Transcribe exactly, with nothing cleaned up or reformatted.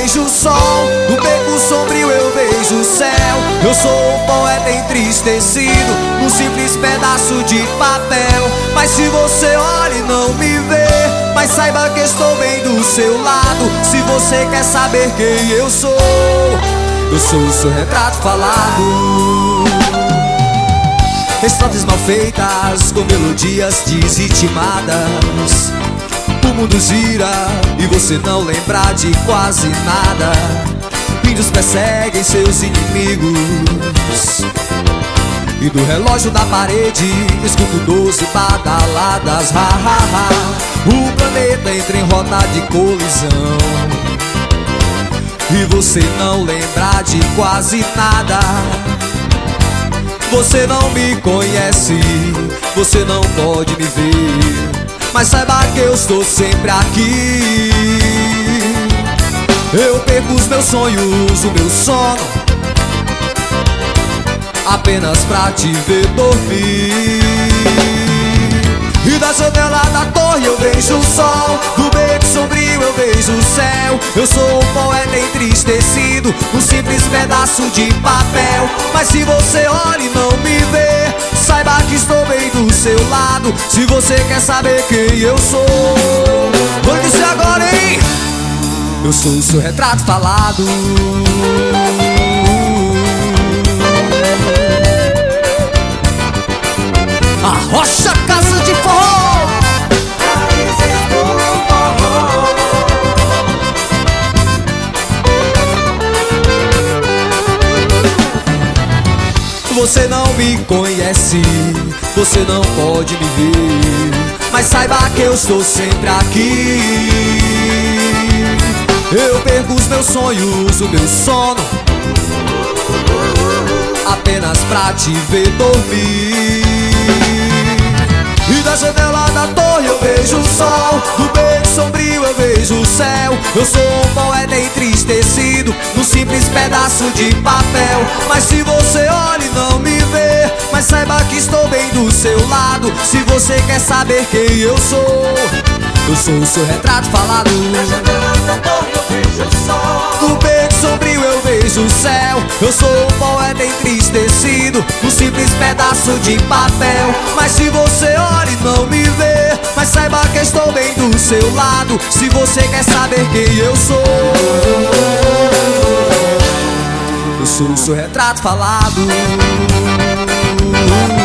vejo o sol, no beco sombrio eu vejo o céu. Eu sou um poeta entristecido, num simples pedaço de papel. Mas se você olha e não me vê, mas saiba que estou bem do seu lado. Se você quer saber quem eu sou, eu sou o seu retrato falado. Estrofes mal feitas, com melodias desritmadas. O mundo gira e você não lembra de quase nada. Índios perseguem seus inimigos, e do relógio da parede escuto doze badaladas. Ha, ha, ha. O planeta entra em rota de colisão, e você não lembra de quase nada. Você não me conhece, você não pode me ver, mas saiba que eu estou sempre aqui. Eu perco os meus sonhos, o meu sono, apenas pra te ver dormir. E da janela da torre eu vejo o sol, do beco sombrio eu vejo o céu. Eu sou um poeta entristecido, um simples pedaço de papel. Mas se você olha e não me vê, saiba que estou bem do seu lado. Se você quer saber quem eu sou, vou dizer agora, hein? Eu sou o seu retrato falado. A Rocha Casa de Forró. Você não me conhece, você não pode me ver, mas saiba que eu estou sempre aqui. Eu perco os meus sonhos, o meu sono, apenas pra te ver dormir. E da janela da torre eu vejo o sol, do beco sombrio eu vejo o céu. Eu sou um poeta entristecido, num simples pedaço de papel. Mas se você olha e não me vê, mas saiba que estou bem do seu lado. Se você quer saber quem eu sou, eu sou o seu retrato falado. Na janela da torre eu vejo o sol, do beco sombrio eu vejo o céu. Eu sou um poeta entristecido, um simples pedaço de papel. Mas se você olha e não me vê, mas saiba que estou bem do seu lado. Se você quer saber quem eu sou, eu sou o seu retrato falado.